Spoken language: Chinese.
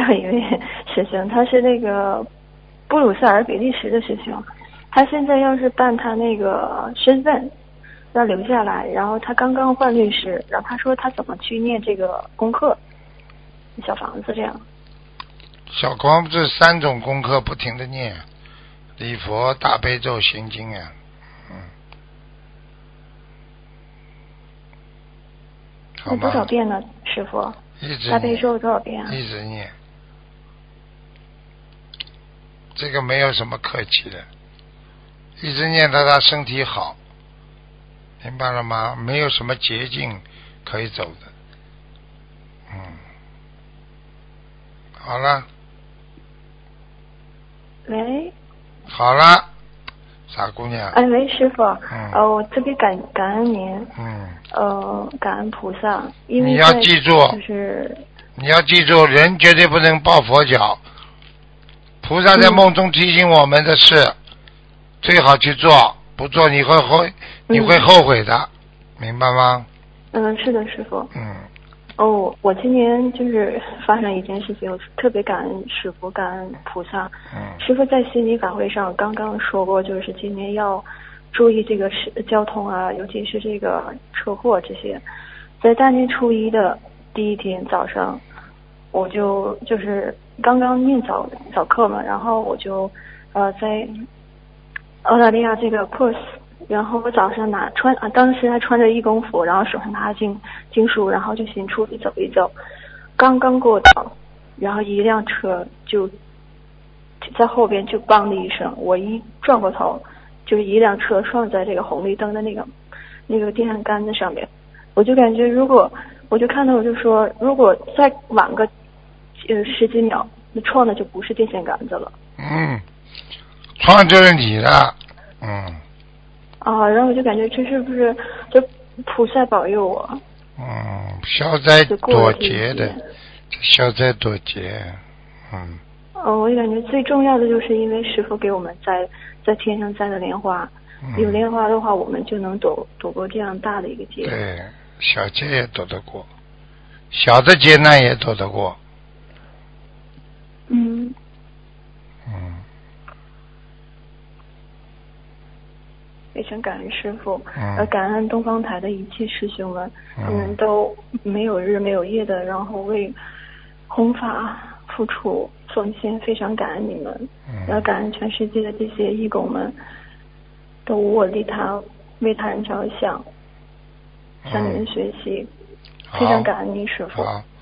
一位师兄，他是那个布鲁塞尔比利时的师兄，他现在要是办他那个身份要留下来，然后他刚刚换律师，然后他说他怎么去念这个功课，小房子这样。 小光这3种功课不停的念，礼佛、大悲咒、心经啊，好吗？ 那多少遍呢，师傅？ 一直念， 大悲咒多少遍啊？ 一直念，这个没有什么客气的，一直念到他身体好，明白了吗？没有什么捷径可以走的。好了。 喂。 好了，傻姑娘。 哎，喂，师傅。我特别感恩您。感恩菩萨，因为你要记住， 就是你要记住，人绝对不能抱佛脚。菩萨在梦中提醒我们的事，最好去做，不做你会后悔的，明白吗？ 是的，师傅。我今年就是发生一件事情，我特别感恩师傅，感恩菩萨。师傅在心理法会上刚刚说过，就是今年要注意这个交通啊，尤其是这个车祸这些。在大年初一的第一天早上，我就是刚刚念早课嘛，然后我就在澳大利亚这个 Perth， 然后我早上当时还穿着义工服，然后手上拿经书，然后就先出去走一走。刚刚过道，然后一辆车就在后边就梆的一声，我一转过头，就是一辆车撞在这个红绿灯的那个电线杆子上面。我就感觉我就看到我就说，如果再晚个10几秒，那撞的就不是电线杆子了。 撞就是你的。 然后我就感觉这是不是就菩萨保佑我？ 消灾躲劫的，消灾躲劫。 我就感觉最重要的就是因为师父给我们在天上栽的莲花，有莲花的话，我们就能躲过这样大的一个劫。 对，小劫也躲得过，小的劫难也躲得过。 非常感恩师父，感恩东方台的一切师兄们，他们都没有日没有夜的，然后为弘法付出奉献，非常感恩你们，然后感恩全世界的这些义工们，都无我利他，为他人着想，向你们学习，非常感恩您师父。